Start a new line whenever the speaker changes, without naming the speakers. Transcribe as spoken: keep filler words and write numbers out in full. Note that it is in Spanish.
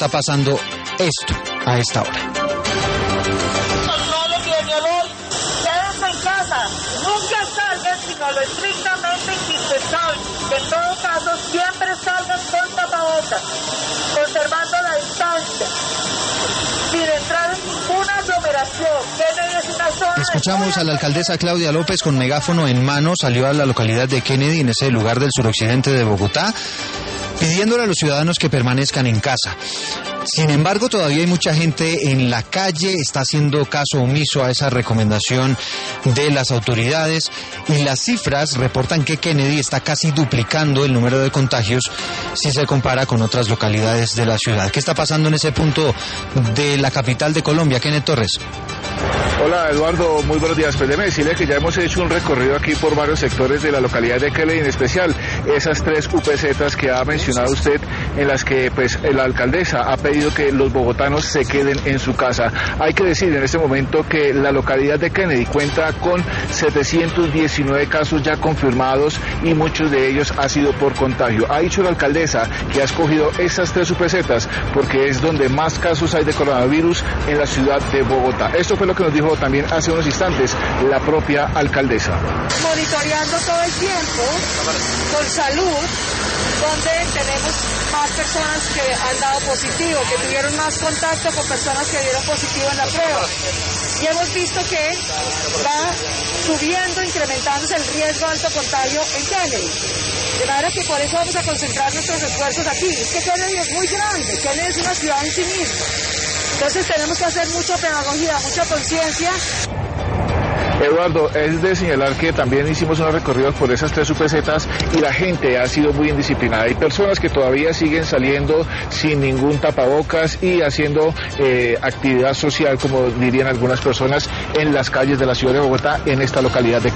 está pasando esto a esta hora.
Nunca salgan sino lo estrictamente indispensable. En todo caso, siempre salgan con tapabocas, conservando la distancia, sin entrar en ninguna aglomeración. Kennedy es una zona.
Escuchamos a la alcaldesa Claudia López con megáfono en mano, salió a la localidad de Kennedy, en ese lugar del suroccidente de Bogotá, pidiéndole a los ciudadanos que permanezcan en casa. Sin embargo, todavía hay mucha gente en la calle, está haciendo caso omiso a esa recomendación de las autoridades y las cifras reportan que Kennedy está casi duplicando el número de contagios si se compara con otras localidades de la ciudad. ¿Qué está pasando en ese punto de la capital de Colombia? Kenneth Torres.
Hola Eduardo, muy buenos días. Pues déjeme decirle que ya hemos hecho un recorrido aquí por varios sectores de la localidad de Kennedy, en especial esas tres U P Zetas que ha mencionado usted, en las que pues la alcaldesa ha pedido que los bogotanos se queden en su casa. Hay que decir en este momento que la localidad de Kennedy cuenta con setecientos diecinueve casos ya confirmados y muchos de ellos ha sido por contagio. Ha dicho la alcaldesa que ha escogido esas tres U P Zetas porque es donde más casos hay de coronavirus en la ciudad de Bogotá. Esto fue lo que nos dijo también hace unos instantes la propia alcaldesa.
Monitoreando todo el tiempo con salud, donde tenemos más personas que han dado positivo, que tuvieron más contacto con personas que dieron positivo en la prueba. Y hemos visto que va subiendo, incrementándose el riesgo de alto contagio en Kennedy. De manera que por eso vamos a concentrar nuestros esfuerzos aquí. Es que Kennedy es muy grande, Kennedy es una ciudad en sí misma. Entonces tenemos que hacer mucha pedagogía, mucha conciencia.
Eduardo, es de señalar que también hicimos unos recorridos por esas tres U P Zetas y la gente ha sido muy indisciplinada. Hay personas que todavía siguen saliendo sin ningún tapabocas y haciendo eh, actividad social, como dirían algunas personas, en las calles de la ciudad de Bogotá, en esta localidad de